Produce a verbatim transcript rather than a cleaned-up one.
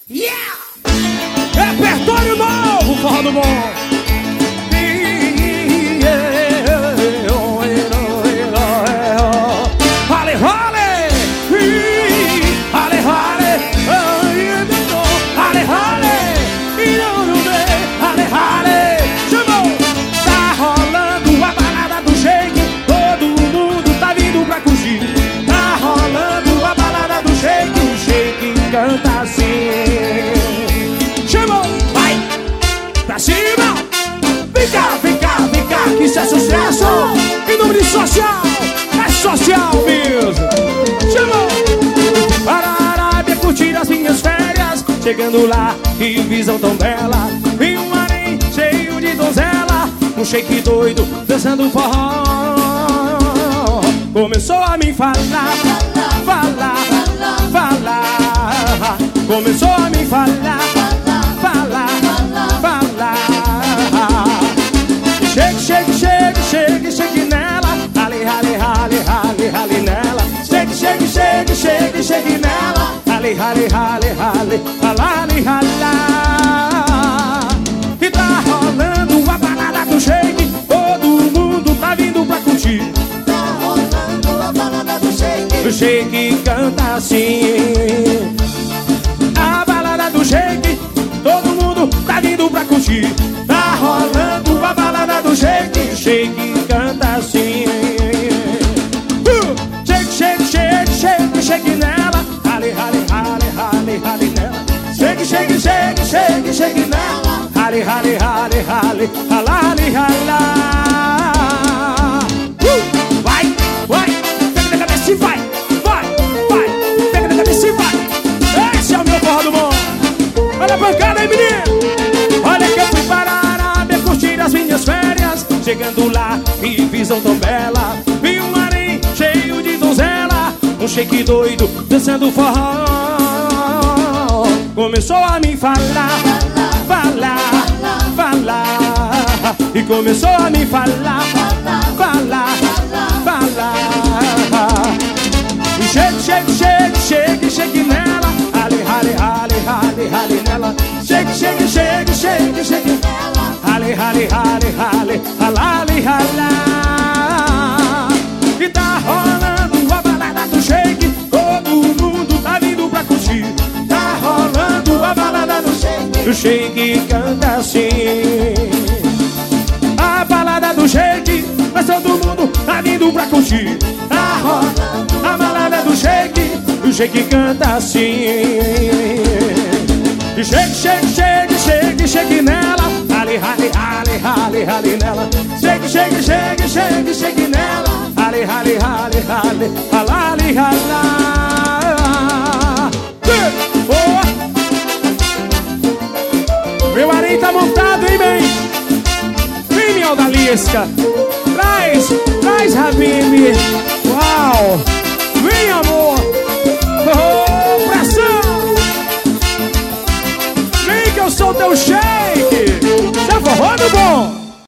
Yeah! Repertório novo, forró do bom. Rale, rale! Rale, rale! Rale, rale! Rale, rale! Chamou! Tá rolando a balada do shake, todo mundo tá vindo pra curtir. Tá rolando a balada do shake, o shake canta assim. Chamou! Vai! Pra cima! Vem cá, vem cá, vem cá, que isso é sucesso! Em nome de social! É social mesmo! Chamou! Para a Arábia curtir as minhas férias, chegando lá, que visão tão bela. Em um harém cheio de donzela, um shake doido, dançando forró. Começou a me falar, falar, falar. Começou a me falar, falar, falar. Shake, shake, shake, shake, shake nela. Rale, rale, rale, rale, rale nela. Shake, shake, shake, shake, shake nela. Rale, rale, rale, rale, rale, rale. E tá rolando a balada do shake, todo mundo tá vindo pra curtir. Tá rolando a balada do shake, O shake canta assim. A balada do shake, todo mundo tá vindo pra curtir. Tá rolando a balada do shake, o shake canta assim. uh! Shake, shake, shake, shake, shake nela. Rale, rale, rale, rale, rale nela. Shake, shake, shake, shake, shake nela. Rale, rale, rale, rale, rale, rale. uh! Vai, vai, pega na cabeça e vai. Vai, vai, pega na cabeça e vai. Esse é o meu forró do bom. Olha a pancada aí, menino. Olha que eu fui para a Arábia curtir as minhas férias, chegando lá, que visão tão bela. Vi um harém cheio de donzela, um shake doido, dançando forró. Começou a me falar, falar, falar. E começou a me falar, falar, falar. E shake, shake, shake, shake, shake nela. Rale, rale, rale, rale, rale nela. Shake, shake, shake, shake, shake nela. Rale, rale, rale, rale, rale, rale. E tá rolando a balada do shake, todo mundo tá vindo pra curtir. Tá rolando a balada do shake, o shake canta assim. A balada do shake, mas todo mundo tá vindo pra curtir. Tá rolando a balada do shake, o shake canta assim. Shake, shake, shake, shake, shake nela. Rale, rale, rale, rale, rale nela. Shake, shake, shake, shake, shake nela. Rale, rale, rale, rale, rale, rale. Boa! Meu harém tá montado, hein, bem? Vem, minha odalisca. Traz, traz, Habib. Uau!